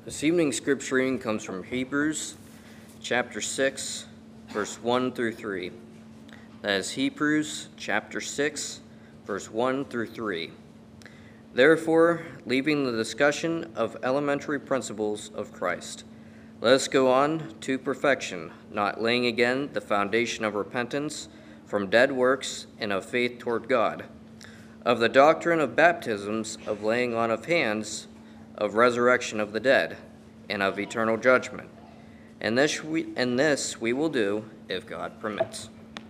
This evening's scripture reading comes from Hebrews chapter 6, verse 1 through 3. That is Hebrews chapter 6, verse 1 through 3. Therefore, leaving the discussion of elementary principles of Christ, let us go on to perfection, not laying again the foundation of repentance from dead works and of faith toward God, of the doctrine of baptisms, of laying on of hands, of resurrection of the dead, and of eternal judgment. And this we will do if God permits.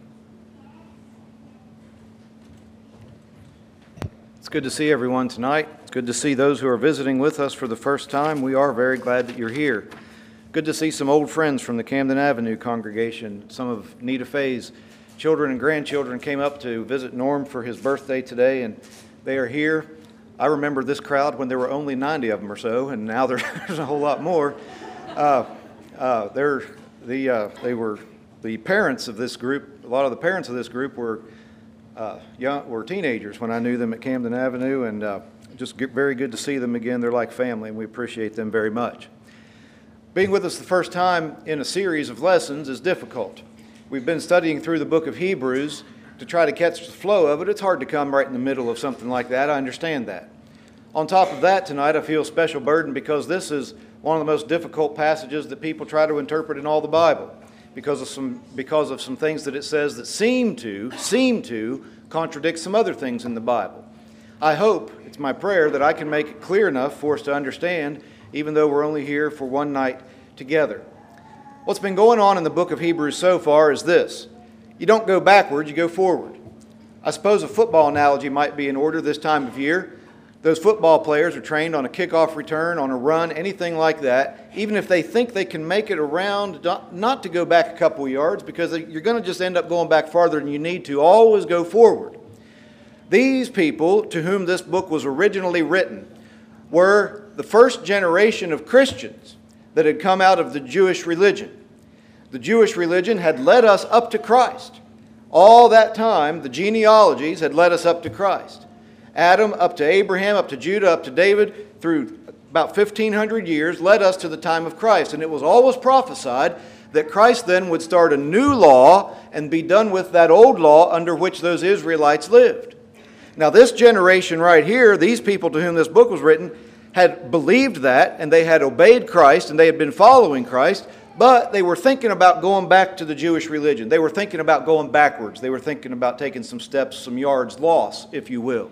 It's good to see everyone tonight. It's good to see those who are visiting with us for the first time. We are very glad that you're here. Good to see some old friends from the Camden Avenue congregation. Some of Nita Faye's children and grandchildren came up to visit Norm for his birthday today, and they are here. I remember this crowd when there were only 90 of them or so, and now there's a whole lot more. They were the parents of this group. A lot of the parents of this group were teenagers when I knew them at Camden Avenue, and just very good to see them again. They're like family, and we appreciate them very much. Being with us the first time in a series of lessons is difficult. We've been studying through the book of Hebrews to try to catch the flow of it. It's hard to come right in the middle of something like that. I understand that. On top of that, tonight I feel a special burden because this is one of the most difficult passages that people try to interpret in all the Bible because of some things that it says that seem to contradict some other things in the Bible. I hope, it's my prayer, that I can make it clear enough for us to understand, even though we're only here for one night together. What's been going on in the book of Hebrews so far is this. You don't go backward, you go forward. I suppose a football analogy might be in order this time of year. Those football players are trained on a kickoff return, on a run, anything like that. Even if they think they can make it around, not to go back a couple yards, because you're going to just end up going back farther than you need to. Always go forward. These people, to whom this book was originally written, were the first generation of Christians that had come out of the Jewish religion. The Jewish religion had led us up to Christ. All that time, the genealogies had led us up to Christ. Adam up to Abraham, up to Judah, up to David, through about 1,500 years, led us to the time of Christ. And it was always prophesied that Christ then would start a new law and be done with that old law under which those Israelites lived. Now this generation right here, these people to whom this book was written, had believed that, and they had obeyed Christ, and they had been following Christ, but they were thinking about going back to the Jewish religion. They were thinking about going backwards. They were thinking about taking some steps, some yards lost, if you will.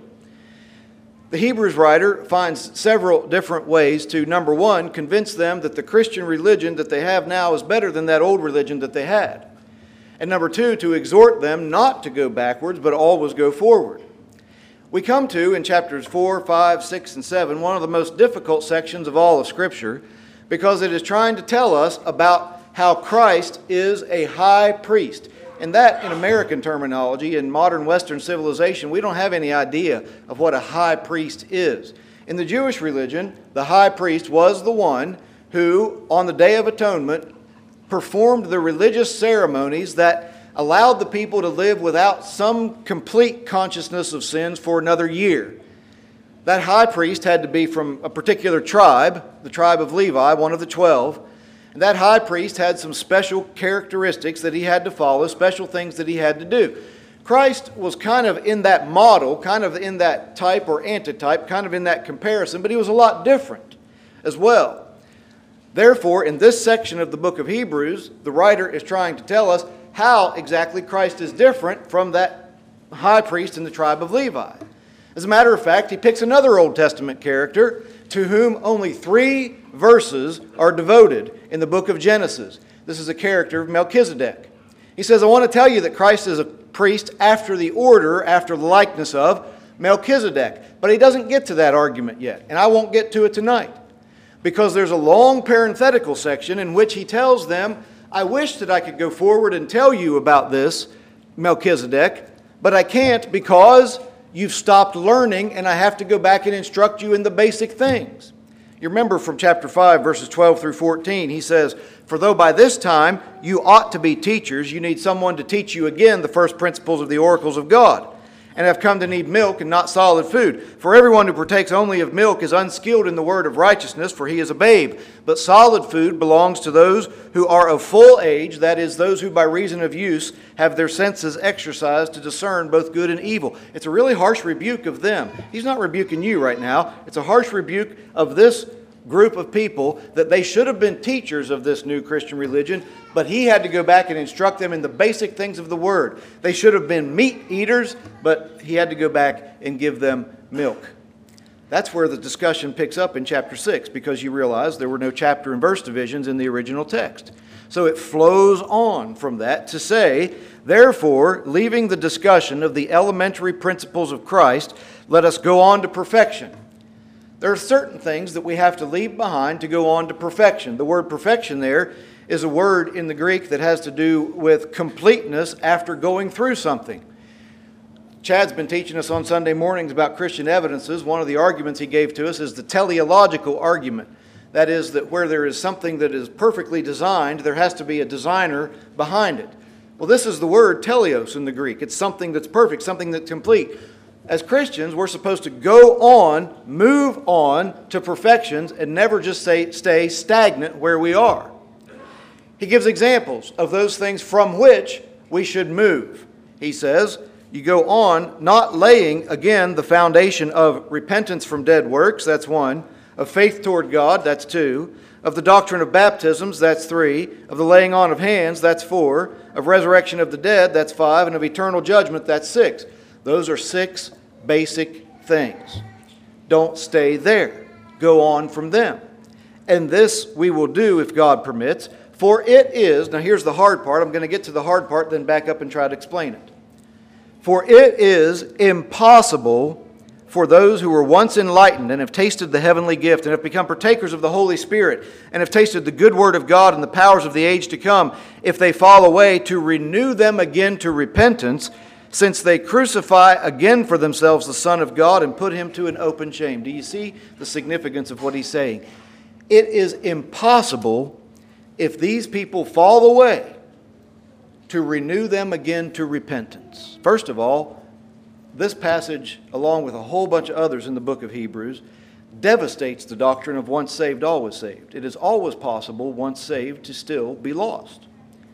The Hebrews writer finds several different ways to, number one, convince them that the Christian religion that they have now is better than that old religion that they had. And number two, to exhort them not to go backwards, but always go forward. We come to, in chapters 4, 5, 6, and 7, one of the most difficult sections of all of Scripture, because it is trying to tell us about how Christ is a high priest. And that, in American terminology, in modern Western civilization, we don't have any idea of what a high priest is. In the Jewish religion, the high priest was the one who, on the Day of Atonement, performed the religious ceremonies that allowed the people to live without some complete consciousness of sins for another year. That high priest had to be from a particular tribe, the tribe of Levi, one of the 12. And that high priest had some special characteristics that he had to follow, special things that he had to do. Christ was kind of in that model, kind of in that type or antitype, kind of in that comparison, but he was a lot different as well. Therefore, in this section of the book of Hebrews, the writer is trying to tell us how exactly Christ is different from that high priest in the tribe of Levi. As a matter of fact, he picks another Old Testament character to whom only 3 verses are devoted in the book of Genesis. This is a character of Melchizedek. He says, I want to tell you that Christ is a priest after the order, after the likeness of Melchizedek. But he doesn't get to that argument yet, and I won't get to it tonight. Because there's a long parenthetical section in which he tells them, I wish that I could go forward and tell you about this, Melchizedek, but I can't because you've stopped learning and I have to go back and instruct you in the basic things. You remember from chapter 5, verses 12 through 14, he says, For though by this time you ought to be teachers, you need someone to teach you again the first principles of the oracles of God. and have come to need milk and not solid food. For everyone who partakes only of milk is unskilled in the word of righteousness, for he is a babe. But solid food belongs to those who are of full age, that is, those who by reason of use have their senses exercised to discern both good and evil. It's a really harsh rebuke of them. He's not rebuking you right now. It's a harsh rebuke of this group of people that they should have been teachers of this new Christian religion, but he had to go back and instruct them in the basic things of the word. They should have been meat eaters, but he had to go back and give them milk. That's where the discussion picks up in chapter 6, because you realize there were no chapter and verse divisions in the original text. So it flows on from that to say, therefore, leaving the discussion of the elementary principles of Christ, let us go on to perfection. There are certain things that we have to leave behind to go on to perfection. The word perfection there is a word in the Greek that has to do with completeness after going through something. Chad's been teaching us on Sunday mornings about Christian evidences. One of the arguments he gave to us is the teleological argument. That is, that where there is something that is perfectly designed, there has to be a designer behind it. Well, this is the word teleos in the Greek. It's something that's perfect, something that's complete. As Christians, we're supposed to go on, move on to perfections and never just stay stagnant where we are. He gives examples of those things from which we should move. He says, you go on not laying, again, the foundation of repentance from dead works, that's 1, of faith toward God, that's 2, of the doctrine of baptisms, that's 3, of the laying on of hands, that's 4, of resurrection of the dead, that's 5, and of eternal judgment, that's 6. Those are 6 basic things. Don't stay there. Go on from them. And this we will do if God permits. For it is, now here's the hard part. I'm going to get to the hard part, then back up and try to explain it. For it is impossible for those who were once enlightened and have tasted the heavenly gift and have become partakers of the Holy Spirit and have tasted the good word of God and the powers of the age to come, if they fall away, to renew them again to repentance, since they crucify again for themselves the Son of God and put him to an open shame. Do you see the significance of what he's saying? It is impossible, if these people fall away, to renew them again to repentance. First of all, this passage, along with a whole bunch of others in the book of Hebrews, devastates the doctrine of once saved, always saved. It is always possible, once saved, to still be lost.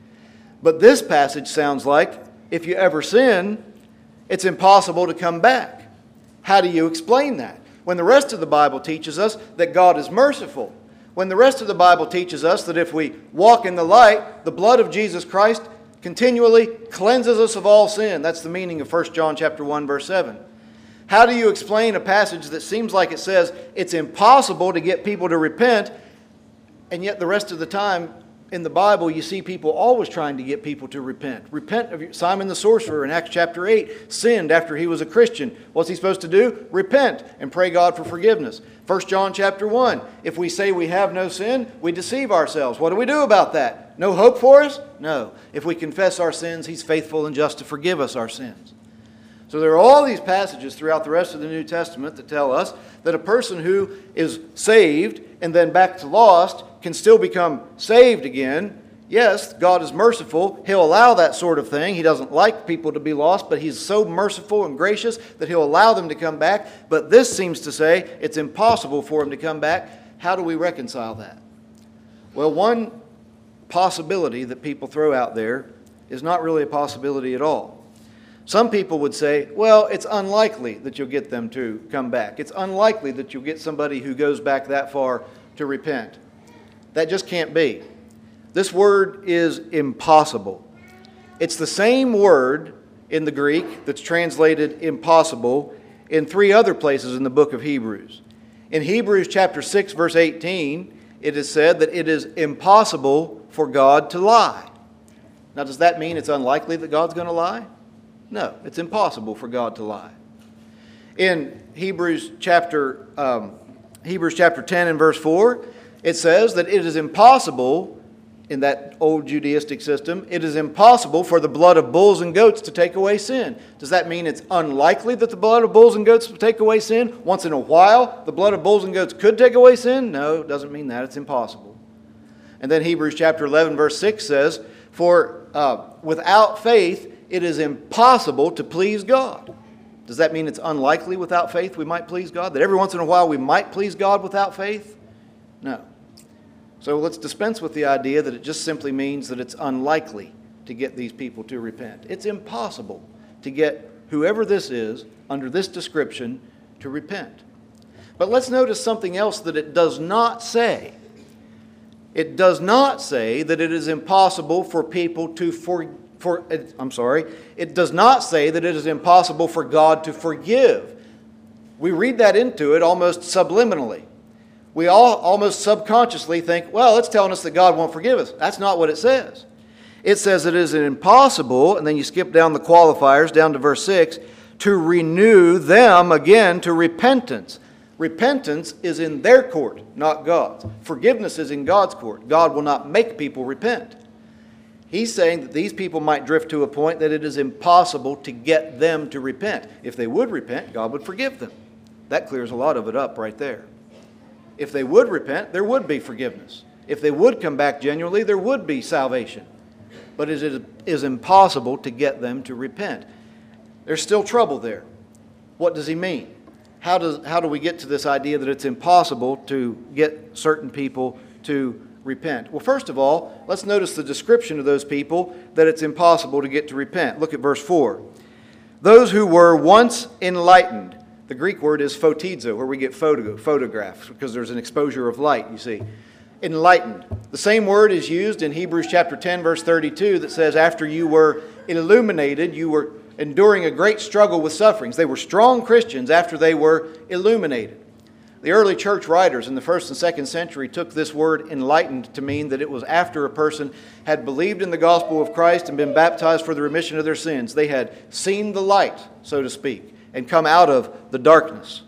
But this passage sounds like, if you ever sin, it's impossible to come back. How do you explain that? When the rest of the Bible teaches us that God is merciful. When the rest of the Bible teaches us that if we walk in the light, the blood of Jesus Christ continually cleanses us of all sin. That's the meaning of 1 John chapter 1, verse 7. How do you explain a passage that seems like it says it's impossible to get people to repent, and yet the rest of the time in the Bible, you see people always trying to get people to repent. Repent of Simon the sorcerer in Acts chapter 8 sinned after he was a Christian. What's he supposed to do? Repent and pray God for forgiveness. 1 John chapter 1, if we say we have no sin, we deceive ourselves. What do we do about that? No hope for us? No. If we confess our sins, he's faithful and just to forgive us our sins. So there are all these passages throughout the rest of the New Testament that tell us that a person who is saved and then back to lost can still become saved again. Yes, God is merciful. He'll allow that sort of thing. He doesn't like people to be lost, but he's so merciful and gracious that he'll allow them to come back. But this seems to say it's impossible for them to come back. How do we reconcile that? Well, one possibility that people throw out there is not really a possibility at all. Some people would say, well, it's unlikely that you'll get them to come back. It's unlikely that you'll get somebody who goes back that far to repent. That just can't be. This word is impossible. It's the same word in the Greek that's translated impossible in 3 other places in the book of Hebrews. In Hebrews chapter 6, verse 18, it is said that it is impossible for God to lie. Now, does that mean it's unlikely that God's going to lie? No, it's impossible for God to lie. In Hebrews chapter 10 and verse 4, it says that it is impossible, in that old Judaistic system, it is impossible for the blood of bulls and goats to take away sin. Does that mean it's unlikely that the blood of bulls and goats will take away sin? Once in a while, the blood of bulls and goats could take away sin? No, it doesn't mean that. It's impossible. And then Hebrews chapter 11, verse 6 says, for without faith, it is impossible to please God. Does that mean it's unlikely without faith we might please God? That every once in a while we might please God without faith? No. So let's dispense with the idea that it just simply means that it's unlikely to get these people to repent. It's impossible to get whoever this is under this description to repent. But let's notice something else that it does not say. It does not say that it is impossible for people to it does not say that it is impossible for God to forgive. We read that into it almost subliminally. We all almost subconsciously think, well, it's telling us that God won't forgive us. That's not what it says. It says it is impossible, and then you skip down the qualifiers, down to verse 6, to renew them again to repentance. Repentance is in their court, not God's. Forgiveness is in God's court. God will not make people repent. He's saying that these people might drift to a point that it is impossible to get them to repent. If they would repent, God would forgive them. That clears a lot of it up right there. If they would repent, there would be forgiveness. If they would come back genuinely, there would be salvation. But it is impossible to get them to repent. There's still trouble there. What does he mean? How do we get to this idea that it's impossible to get certain people to repent? Well, first of all, let's notice the description of those people that it's impossible to get to repent. Look at verse 4. Those who were once enlightened. The Greek word is photizo, where we get photographs, because there's an exposure of light, you see. Enlightened. The same word is used in Hebrews chapter 10, verse 32, that says, after you were illuminated, you were enduring a great struggle with sufferings. They were strong Christians after they were illuminated. The early church writers in the 1st and 2nd century took this word enlightened to mean that it was after a person had believed in the gospel of Christ and been baptized for the remission of their sins. They had seen the light, so to speak, and come out of the darkness.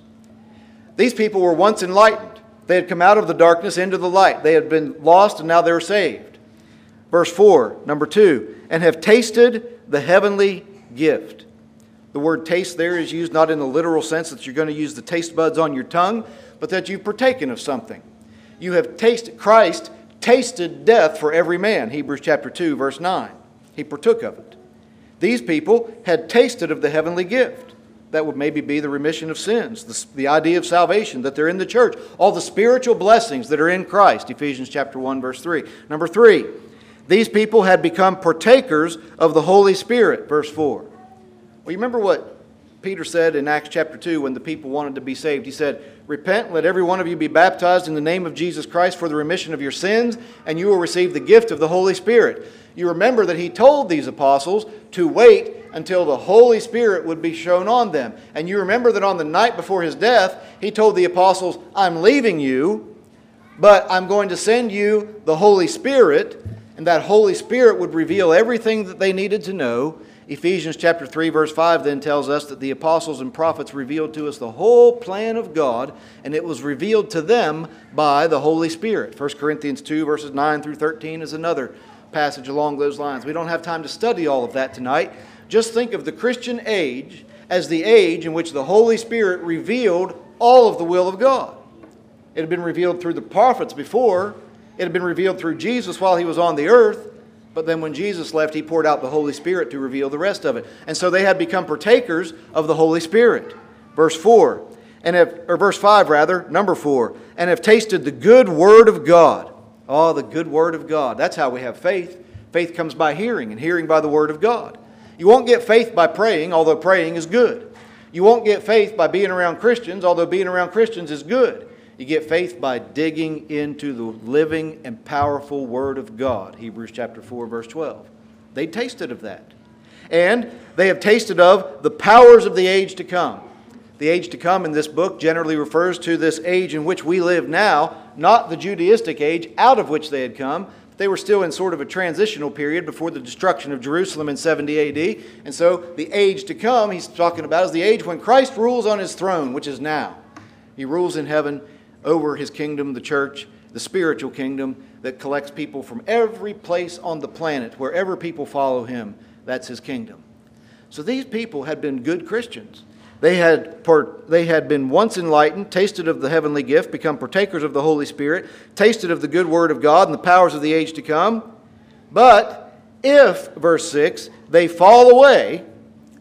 These people were once enlightened. They had come out of the darkness into the light. They had been lost and now they were saved. Verse 4, number 2, and have tasted the heavenly gift. The word taste there is used not in the literal sense that you're going to use the taste buds on your tongue, but that you've partaken of something. You have tasted, Christ tasted death for every man, Hebrews chapter 2, verse 9. He partook of it. These people had tasted of the heavenly gift. That would maybe be the remission of sins, the idea of salvation, that they're in the church, all the spiritual blessings that are in Christ, Ephesians chapter 1, verse 3. Number 3, these people had become partakers of the Holy Spirit, verse 4. Well, you remember what Peter said in Acts chapter 2 when the people wanted to be saved? He said, repent, let every one of you be baptized in the name of Jesus Christ for the remission of your sins, and you will receive the gift of the Holy Spirit. You remember that he told these apostles to wait until the Holy Spirit would be shown on them. And you remember that on the night before his death, he told the apostles, I'm leaving you, but I'm going to send you the Holy Spirit, and that Holy Spirit would reveal everything that they needed to know. Ephesians chapter 3, verse 5 then tells us that the apostles and prophets revealed to us the whole plan of God, and it was revealed to them by the Holy Spirit. 1 Corinthians 2, verses 9 through 13 is another passage along those lines. We don't have time to study all of that tonight. Just think of the Christian age as the age in which the Holy Spirit revealed all of the will of God. It had been revealed through the prophets before. It had been revealed through Jesus while he was on the earth. But then when Jesus left, he poured out the Holy Spirit to reveal the rest of it. And so they had become partakers of the Holy Spirit. Verse 4, verse 5 rather, number 4, and have tasted the good word of God. Oh, the good word of God. That's how we have faith. Faith comes by hearing, and hearing by the word of God. You won't get faith by praying, although praying is good. You won't get faith by being around Christians, although being around Christians is good. You get faith by digging into the living and powerful Word of God. Hebrews chapter 4, verse 12. They tasted of that. And they have tasted of the powers of the age to come. The age to come in this book generally refers to this age in which we live now, not the Judaistic age out of which they had come. They were still in sort of a transitional period before the destruction of Jerusalem in 70 A.D. And so the age to come he's talking about is the age when Christ rules on his throne, which is now. He rules in heaven over his kingdom, the church, the spiritual kingdom that collects people from every place on the planet. Wherever people follow him, that's his kingdom. So these people had been good Christians. They had been once enlightened, tasted of the heavenly gift, become partakers of the Holy Spirit, tasted of the good word of God and the powers of the age to come. But if, verse 6, they fall away,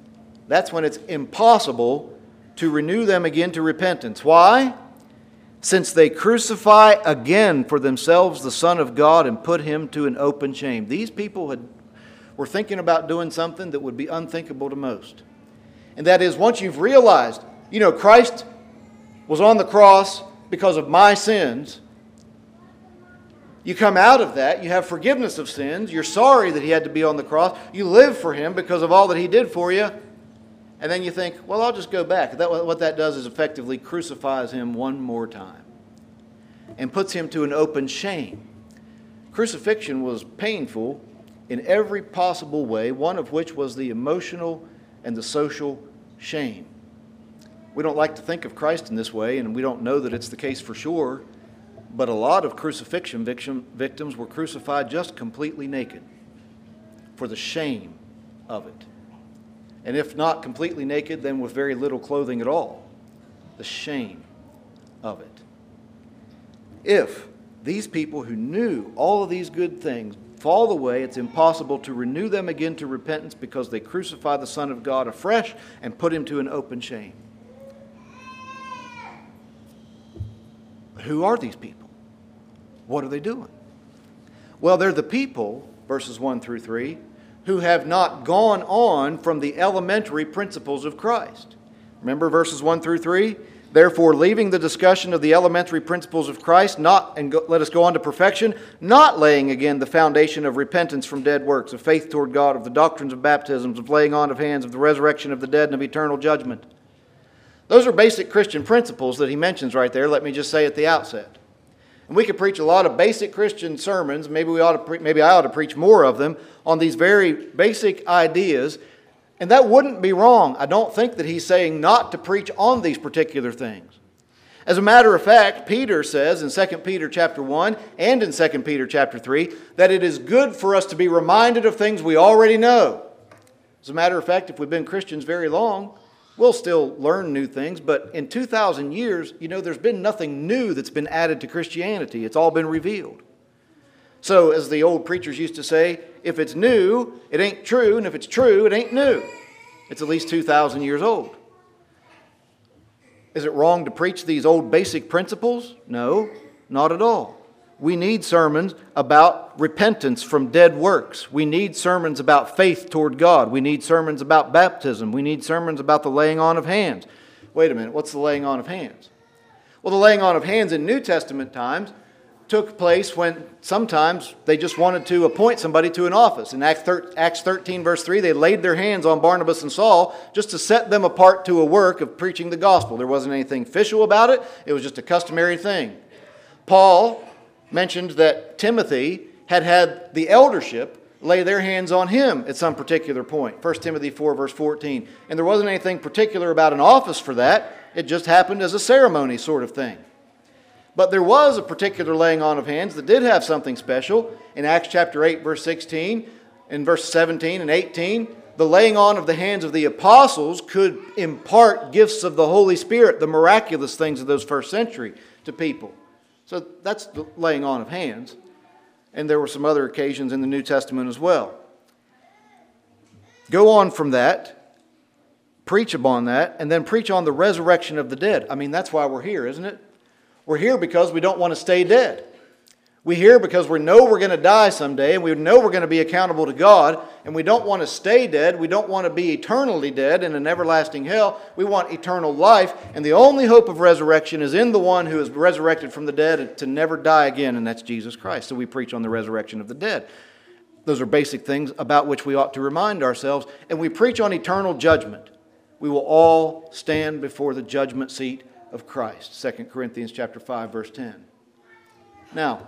that's when it's impossible to renew them again to repentance. Why? Since they crucify again for themselves the Son of God and put him to an open shame. These people were thinking about doing something that would be unthinkable to most. And that is, once you've realized, Christ was on the cross because of my sins, you come out of that, you have forgiveness of sins, you're sorry that he had to be on the cross, you live for him because of all that he did for you, and then you think, well, I'll just go back. What that does is effectively crucifies him one more time and puts him to an open shame. Crucifixion was painful in every possible way, one of which was the emotional and the social shame. We don't like to think of Christ in this way, and we don't know that it's the case for sure, but a lot of crucifixion victims were crucified just completely naked for the shame of it. And if not completely naked, then with very little clothing at all. The shame of it. If these people who knew all of these good things fall away, it's impossible to renew them again to repentance because they crucify the Son of God afresh and put him to an open shame. Who are these people? What are they doing? Well, they're the people, verses 1 through 3, who have not gone on from the elementary principles of Christ. Remember verses 1 through 3? Therefore, leaving the discussion of the elementary principles of Christ, let us go on to perfection, not laying again the foundation of repentance from dead works, of faith toward God, of the doctrines of baptisms, of laying on of hands, of the resurrection of the dead, and of eternal judgment. Those are basic Christian principles that he mentions right there, let me just say at the outset. And we could preach a lot of basic Christian sermons, maybe I ought to preach more of them, on these very basic ideas. And that wouldn't be wrong. I don't think that he's saying not to preach on these particular things. As a matter of fact, Peter says in 2 Peter chapter 1 and in 2 Peter chapter 3 that it is good for us to be reminded of things we already know. As a matter of fact, if we've been Christians very long, we'll still learn new things, but in 2,000 years, there's been nothing new that's been added to Christianity. It's all been revealed. So, as the old preachers used to say, if it's new, it ain't true, and if it's true, it ain't new. It's at least 2,000 years old. Is it wrong to preach these old basic principles? No, not at all. We need sermons about repentance from dead works. We need sermons about faith toward God. We need sermons about baptism. We need sermons about the laying on of hands. Wait a minute, what's the laying on of hands? Well, the laying on of hands in New Testament times took place when sometimes they just wanted to appoint somebody to an office. In Acts 13, verse 3, they laid their hands on Barnabas and Saul just to set them apart to a work of preaching the gospel. There wasn't anything official about it. It was just a customary thing. Paul mentioned that Timothy had the eldership lay their hands on him at some particular point. 1 Timothy 4, verse 14. And there wasn't anything particular about an office for that. It just happened as a ceremony sort of thing. But there was a particular laying on of hands that did have something special. In Acts chapter 8, verse 16, in verse 17 and 18, the laying on of the hands of the apostles could impart gifts of the Holy Spirit, the miraculous things of those first century, to people. So that's the laying on of hands. And there were some other occasions in the New Testament as well. Go on from that, preach upon that, and then preach on the resurrection of the dead. I mean, that's why we're here, isn't it? We're here because we don't want to stay dead. We're here because we know we're going to die someday, and we know we're going to be accountable to God, and we don't want to stay dead. We don't want to be eternally dead in an everlasting hell. We want eternal life, and the only hope of resurrection is in the one who is resurrected from the dead to never die again, and that's Jesus Christ. So we preach on the resurrection of the dead. Those are basic things about which we ought to remind ourselves, and we preach on eternal judgment. We will all stand before the judgment seat of Christ. 2 Corinthians chapter 5, verse 10. Now,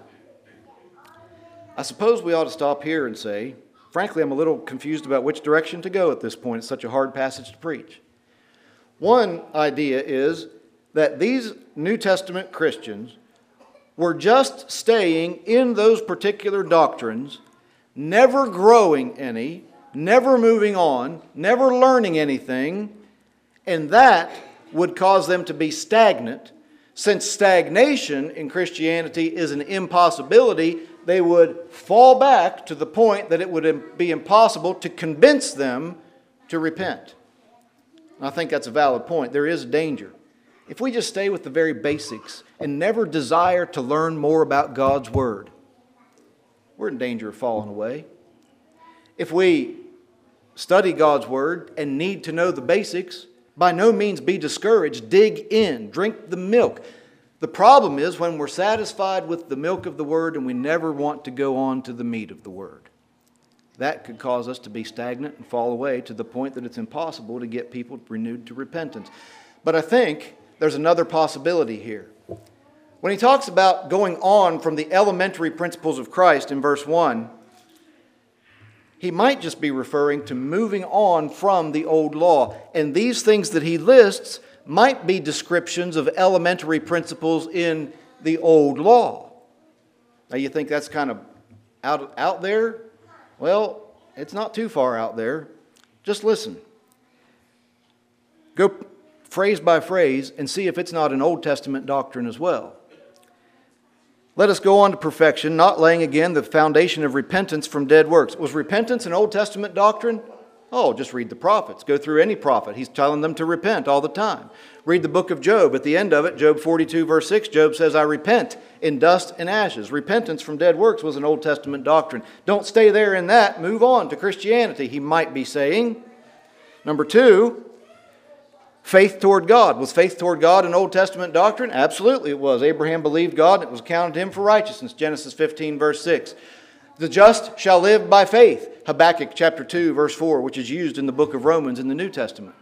I suppose we ought to stop here and say, frankly, I'm a little confused about which direction to go at this point. It's such a hard passage to preach. One idea is that these New Testament Christians were just staying in those particular doctrines, never growing any, never moving on, never learning anything, and that would cause them to be stagnant. Since stagnation in Christianity is an impossibility, they would fall back to the point that it would be impossible to convince them to repent. And I think that's a valid point. There is danger. If we just stay with the very basics and never desire to learn more about God's Word, we're in danger of falling away. If we study God's Word and need to know the basics, by no means be discouraged. Dig in. Drink the milk. The problem is when we're satisfied with the milk of the Word and we never want to go on to the meat of the Word. That could cause us to be stagnant and fall away to the point that it's impossible to get people renewed to repentance. But I think there's another possibility here. When he talks about going on from the elementary principles of Christ in verse 1, he might just be referring to moving on from the old law. And these things that he lists might be descriptions of elementary principles in the old law. Now you think that's kind of out there? Well, it's not too far out there. Just listen. Go phrase by phrase and see if it's not an Old Testament doctrine as well. Let us go on to perfection, not laying again the foundation of repentance from dead works. Was repentance an Old Testament doctrine? Oh, just read the prophets. Go through any prophet. He's telling them to repent all the time. Read the book of Job. At the end of it, Job 42, verse 6, Job says, I repent in dust and ashes. Repentance from dead works was an Old Testament doctrine. Don't stay there in that. Move on to Christianity, he might be saying. Number two, faith toward God. Was faith toward God an Old Testament doctrine? Absolutely it was. Abraham believed God and it was counted to him for righteousness. Genesis 15, verse 6. The just shall live by faith. Habakkuk chapter 2, verse 4, which is used in the book of Romans in the New Testament.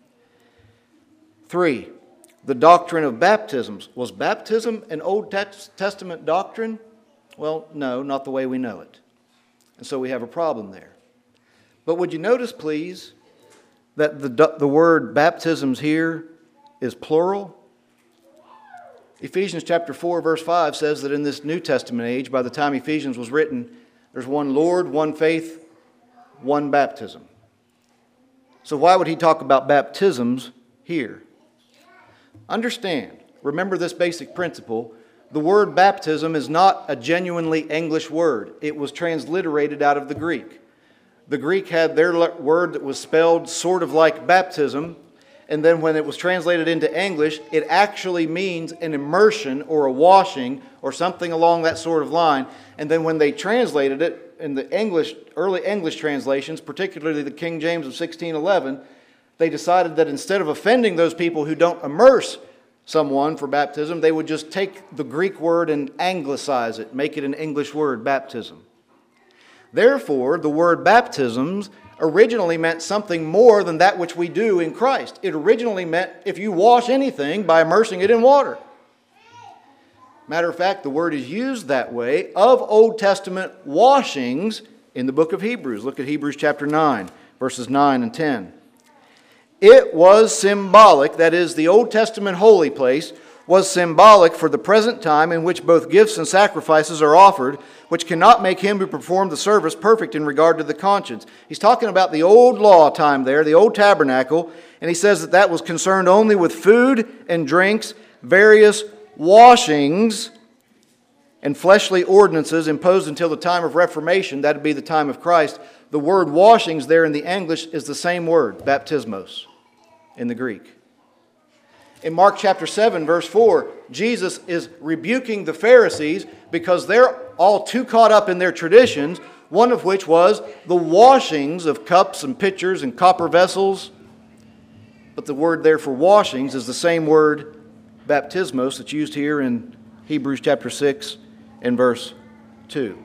3. The doctrine of baptisms. Was baptism an Old Testament doctrine? Well, no, not the way we know it. And so we have a problem there. But would you notice, please, that the word baptisms here is plural? Ephesians chapter 4, verse 5 says that in this New Testament age, by the time Ephesians was written, there's one Lord, one faith, one baptism. So why would he talk about baptisms here? Understand, remember this basic principle. The word baptism is not a genuinely English word. It was transliterated out of the Greek. The Greek had their word that was spelled sort of like baptism, and then when it was translated into English, it actually means an immersion or a washing or something along that sort of line. And then when they translated it in the early English translations, particularly the King James of 1611, they decided that instead of offending those people who don't immerse someone for baptism, they would just take the Greek word and anglicize it, make it an English word, baptism. Therefore, the word baptisms originally meant something more than that which we do in Christ. It originally meant if you wash anything by immersing it in water. Matter of fact, the word is used that way of Old Testament washings in the book of Hebrews. Look at Hebrews chapter 9, verses 9 and 10. It was symbolic, that is, the Old Testament holy place was symbolic for the present time in which both gifts and sacrifices are offered, which cannot make him who performed the service perfect in regard to the conscience. He's talking about the old law time there, the old tabernacle, and he says that that was concerned only with food and drinks, various washings, and fleshly ordinances imposed until the time of Reformation. That would be the time of Christ. The word washings there in the English is the same word, baptismos, in the Greek. In Mark chapter 7, verse 4, Jesus is rebuking the Pharisees because they're all too caught up in their traditions, one of which was the washings of cups and pitchers and copper vessels. But the word there for washings is the same word, baptismos, that's used here in Hebrews chapter 6 and verse 2.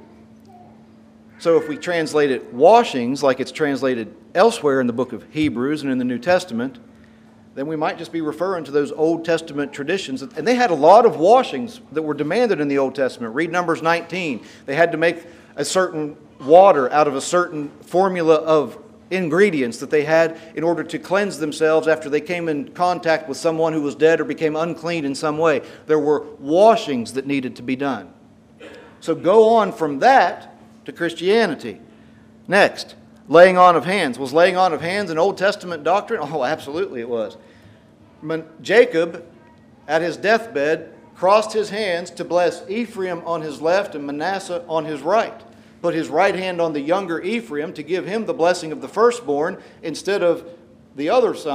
So if we translate it washings like it's translated elsewhere in the book of Hebrews and in the New Testament, then we might just be referring to those Old Testament traditions. And they had a lot of washings that were demanded in the Old Testament. Read Numbers 19. They had to make a certain water out of a certain formula of ingredients that they had in order to cleanse themselves after they came in contact with someone who was dead or became unclean in some way. There were washings that needed to be done. So go on from that to Christianity. Next, laying on of hands. Was laying on of hands an Old Testament doctrine? Oh, absolutely it was. Jacob, at his deathbed, crossed his hands to bless Ephraim on his left and Manasseh on his right. Put his right hand on the younger Ephraim to give him the blessing of the firstborn instead of the other son,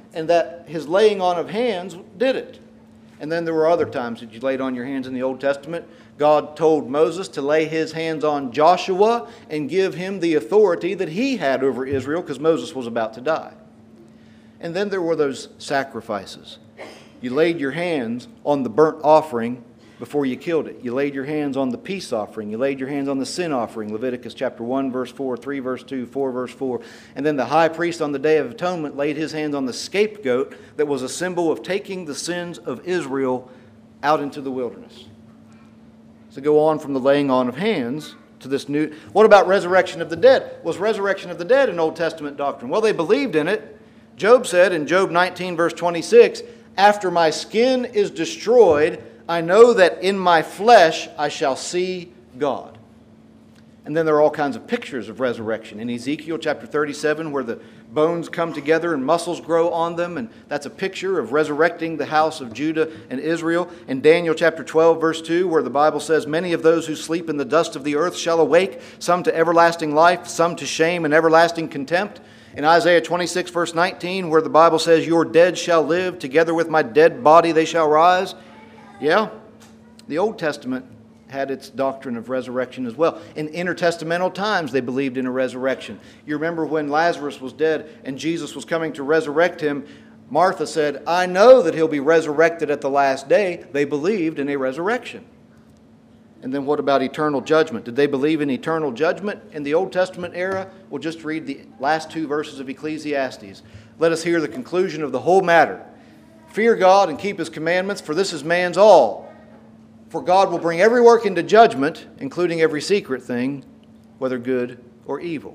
and that his laying on of hands did it. And then there were other times that you laid on your hands in the Old Testament. God told Moses to lay his hands on Joshua and give him the authority that he had over Israel because Moses was about to die. And then there were those sacrifices. You laid your hands on the burnt offering before you killed it. You laid your hands on the peace offering. You laid your hands on the sin offering. Leviticus chapter 1, verse 4, 3, verse 2, 4, verse 4. And then the high priest on the Day of Atonement laid his hands on the scapegoat that was a symbol of taking the sins of Israel out into the wilderness. So go on from the laying on of hands to this new... What about resurrection of the dead? Was resurrection of the dead an Old Testament doctrine? Well, they believed in it. Job said in Job 19, verse 26, "After my skin is destroyed, I know that in my flesh I shall see God." And then there are all kinds of pictures of resurrection. In Ezekiel chapter 37, where the bones come together and muscles grow on them, and that's a picture of resurrecting the house of Judah and Israel. In Daniel chapter 12, verse 2, where the Bible says, "Many of those who sleep in the dust of the earth shall awake, some to everlasting life, some to shame and everlasting contempt." In Isaiah 26, verse 19, where the Bible says, "Your dead shall live, together with my dead body they shall rise." Yeah, the Old Testament had its doctrine of resurrection as well. In intertestamental times, they believed in a resurrection. You remember when Lazarus was dead and Jesus was coming to resurrect him, Martha said, "I know that he'll be resurrected at the last day." They believed in a resurrection. And then what about eternal judgment? Did they believe in eternal judgment in the Old Testament era? We'll just read the last 2 verses of Ecclesiastes. "Let us hear the conclusion of the whole matter. Fear God and keep His commandments, for this is man's all. For God will bring every work into judgment, including every secret thing, whether good or evil."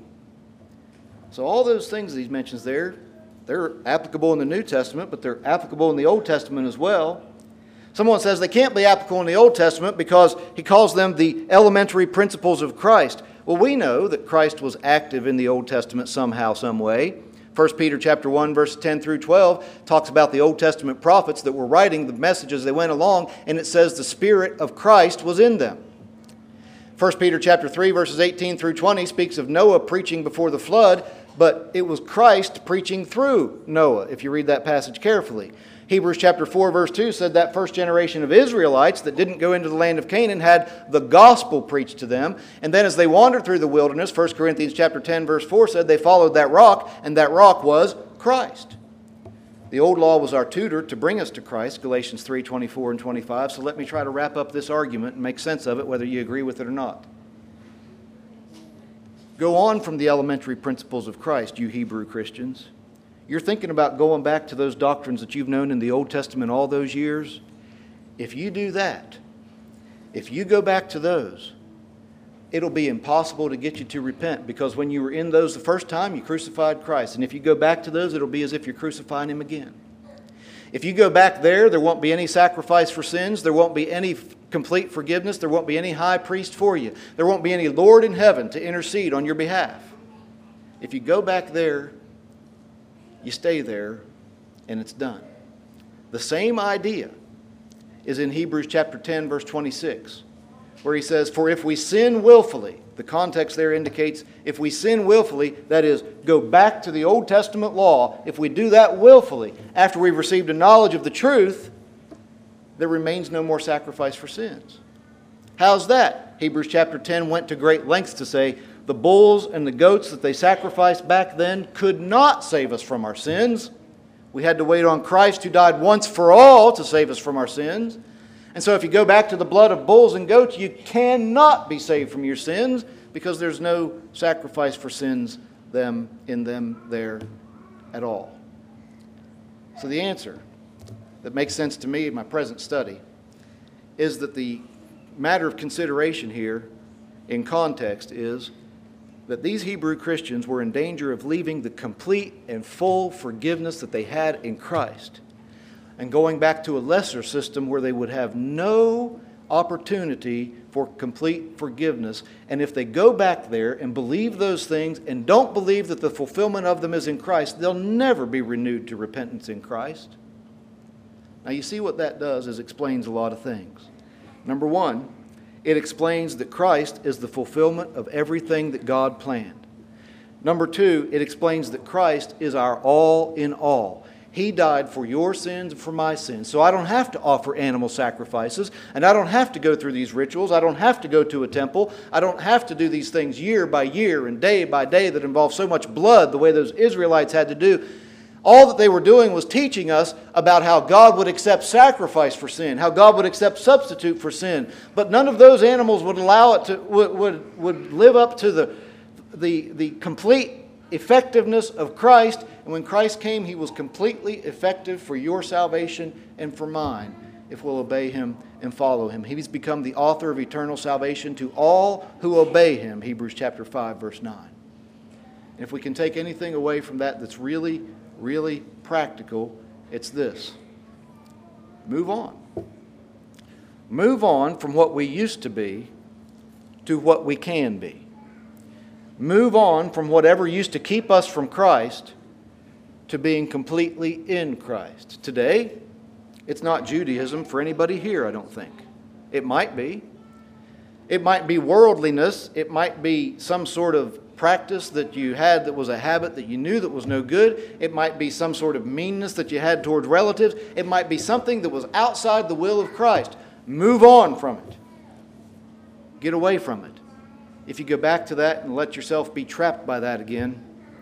So all those things that he mentions there, they're applicable in the New Testament, but they're applicable in the Old Testament as well. Someone says they can't be applicable in the Old Testament because he calls them the elementary principles of Christ. Well, we know that Christ was active in the Old Testament somehow, some way. 1 Peter chapter 1, verses 10 through 12 talks about the Old Testament prophets that were writing the message as they went along, and it says the Spirit of Christ was in them. 1 Peter chapter 3, verses 18 through 20 speaks of Noah preaching before the flood, but it was Christ preaching through Noah, if you read that passage carefully. Hebrews chapter 4, verse 2 said that first generation of Israelites that didn't go into the land of Canaan had the gospel preached to them. And then as they wandered through the wilderness, 1 Corinthians chapter 10, verse 4 said they followed that rock, and that rock was Christ. The old law was our tutor to bring us to Christ, Galatians 3, 24 and 25. So let me try to wrap up this argument and make sense of it, whether you agree with it or not. Go on from the elementary principles of Christ, you Hebrew Christians. You're thinking about going back to those doctrines that you've known in the Old Testament all those years. If you do that, if you go back to those, it'll be impossible to get you to repent, because when you were in those the first time, you crucified Christ. And if you go back to those, it'll be as if you're crucifying Him again. If you go back there won't be any sacrifice for sins. There won't be any complete forgiveness. There won't be any high priest for you. There won't be any Lord in heaven to intercede on your behalf. If you go back there, you stay there, and it's done. The same idea is in Hebrews chapter 10, verse 26, where he says, "For if we sin willfully," the context there indicates if we sin willfully, that is, go back to the Old Testament law, if we do that willfully, after we've received a knowledge of the truth, there remains no more sacrifice for sins. How's that? Hebrews chapter 10 went to great lengths to say, the bulls and the goats that they sacrificed back then could not save us from our sins. We had to wait on Christ, who died once for all to save us from our sins. And so if you go back to the blood of bulls and goats, you cannot be saved from your sins, because there's no sacrifice for sins in them there at all. So the answer that makes sense to me in my present study is that the matter of consideration here in context is that these Hebrew Christians were in danger of leaving the complete and full forgiveness that they had in Christ and going back to a lesser system where they would have no opportunity for complete forgiveness. And if they go back there and believe those things and don't believe that the fulfillment of them is in Christ, they'll never be renewed to repentance in Christ. Now you see what that does is explains a lot of things. Number one, it explains that Christ is the fulfillment of everything that God planned. Number two, it explains that Christ is our all in all. He died for your sins and for my sins. So I don't have to offer animal sacrifices, and I don't have to go through these rituals. I don't have to go to a temple. I don't have to do these things year by year and day by day that involve so much blood the way those Israelites had to do. All that they were doing was teaching us about how God would accept sacrifice for sin, how God would accept substitute for sin. But none of those animals would allow it to would live up to the complete effectiveness of Christ. And when Christ came, He was completely effective for your salvation and for mine, if we'll obey Him and follow Him. He's become the author of eternal salvation to all who obey Him, Hebrews chapter 5, verse 9. And if we can take anything away from that that's really, really practical, it's this. Move on. Move on from what we used to be to what we can be. Move on from whatever used to keep us from Christ to being completely in Christ. Today, it's not Judaism for anybody here, I don't think. It might be. It might be worldliness. It might be some sort of practice that you had that was a habit that you knew that was no good. It might be some sort of meanness that you had towards relatives. It might be something that was outside the will of Christ. Move on from it. Get away from it. If you go back to that and let yourself be trapped by that again,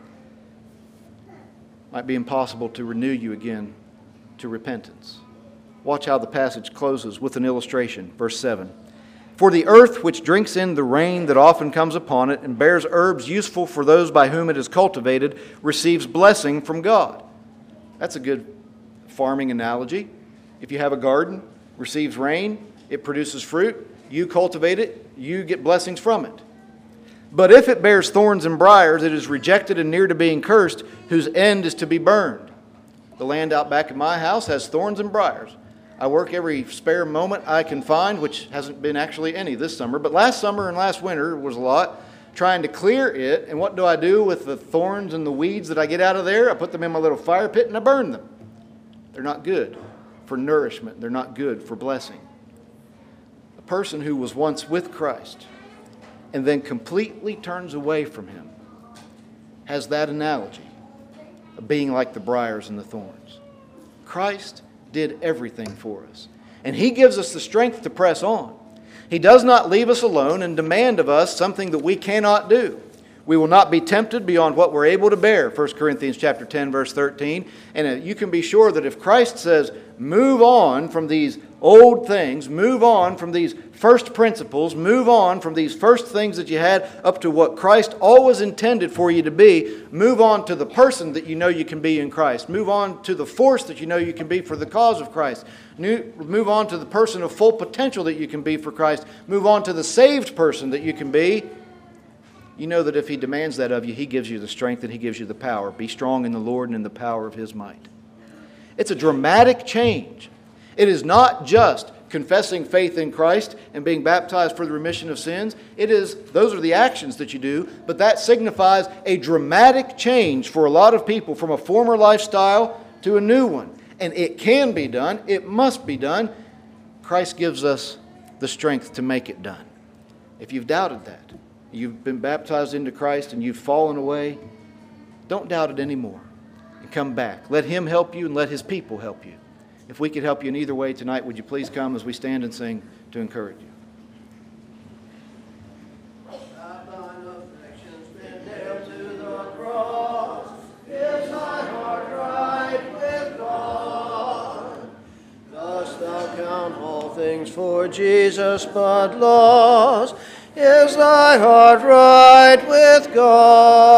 it might be impossible to renew you again to repentance. Watch how the passage closes with an illustration. Verse 7. For the earth which drinks in the rain that often comes upon it and bears herbs useful for those by whom it is cultivated receives blessing from God. That's a good farming analogy. If you have a garden, receives rain, it produces fruit, you cultivate it, you get blessings from it. But if it bears thorns and briars, it is rejected and near to being cursed, whose end is to be burned. The land out back of my house has thorns and briars. I work every spare moment I can find, which hasn't been actually any this summer, but last summer and last winter was a lot, trying to clear it. And what do I do with the thorns and the weeds that I get out of there? I put them in my little fire pit and I burn them. They're not good for nourishment. They're not good for blessing. A person who was once with Christ and then completely turns away from Him has that analogy of being like the briars and the thorns. Christ did everything for us, and He gives us the strength to press on. He does not leave us alone and demand of us something that we cannot do. We will not be tempted beyond what we're able to bear, 1 Corinthians chapter 10, verse 13. And you can be sure that if Christ says, move on from these old things, move on from these first principles, move on from these first things that you had up to what Christ always intended for you to be, move on to the person that you know you can be in Christ, move on to the force that you know you can be for the cause of Christ, move on to the person of full potential that you can be for Christ, move on to the saved person that you can be. You know that if He demands that of you, He gives you the strength and He gives you the power. Be strong in the Lord and in the power of His might. It's a dramatic change. It is not just confessing faith in Christ and being baptized for the remission of sins. Those are the actions that you do, but that signifies a dramatic change for a lot of people from a former lifestyle to a new one. And it can be done. It must be done. Christ gives us the strength to make it done. If you've doubted that, you've been baptized into Christ and you've fallen away, don't doubt it anymore and come back. Let Him help you and let His people help you. If we could help you in either way tonight, would you please come as we stand and sing to encourage you? Things for Jesus but lost. Is thy heart right with God?